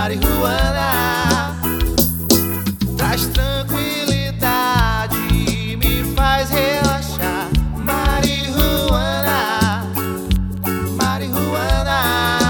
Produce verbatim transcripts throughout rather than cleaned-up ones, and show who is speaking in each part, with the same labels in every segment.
Speaker 1: marihuana traz tranquilidade e me faz relaxar. Marihuana, marihuana,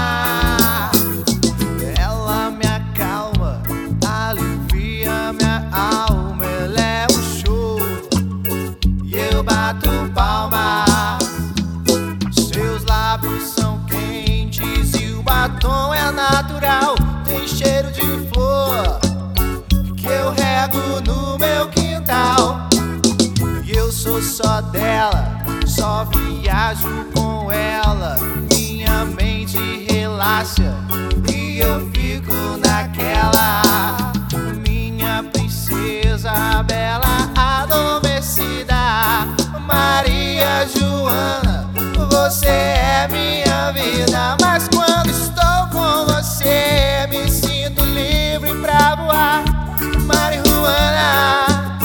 Speaker 1: ela me acalma, alivia minha alma. Ela é um show e eu bato palma. Seus lábios são quentes e o batom é natural. Tem cheiro de flor que eu rego no meu quintal. E eu sou só dela, só viajo com ela. Minha mente relaxa e eu fico naquela. Minha princesa bela adormecida, Maria Joana, você é minha vida. Mas quando estou com você, me sinto livre pra voar. Marihuana,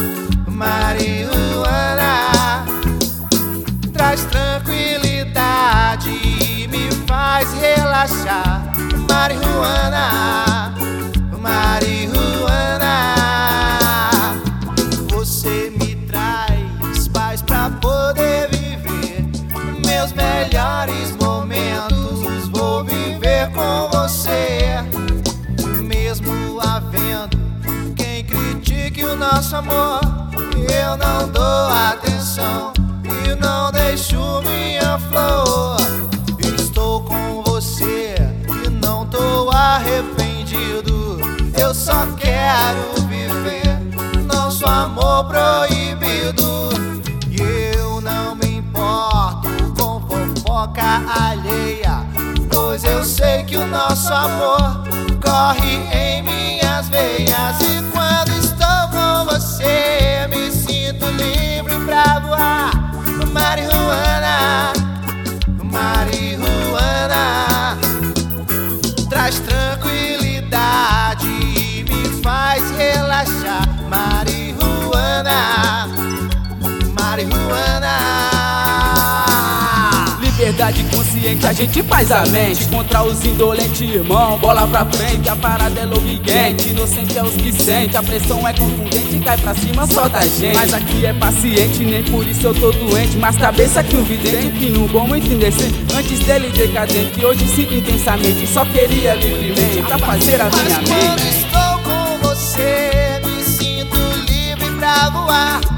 Speaker 1: marihuana traz tranquilidade e me faz relaxar. Marihuana, marihuana, você me traz paz pra poder viver meus melhores momentos. Vou viver com você, mesmo havendo quem critique o nosso amor. Eu não dou atenção e não deixo minha flor. Estou com você e não tô arrependido. Eu só quero viver nosso amor proibido. E eu não me importo com fofoca alheia, pois eu sei que o nosso amor corre em minhas veias. E quando estou com você, me sinto livre pra voar. Marihuana, marihuana traz tranquilidade e me faz relaxar. Marihuana, marihuana.
Speaker 2: Liberdade consciente, a gente faz a mente contra os indolentes, irmão. Bola pra frente, a parada é louca e quente. Inocente é os que sente, a pressão é contundente, cai pra cima só da gente. Mas aqui é paciente, nem por isso eu tô doente. Mas cabeça que um vidente, que no bom muito indecente. Antes dele decadente, hoje sinto intensamente. Só queria livremente pra fazer a minha
Speaker 1: mente. Mas quando estou com você, me sinto livre pra voar.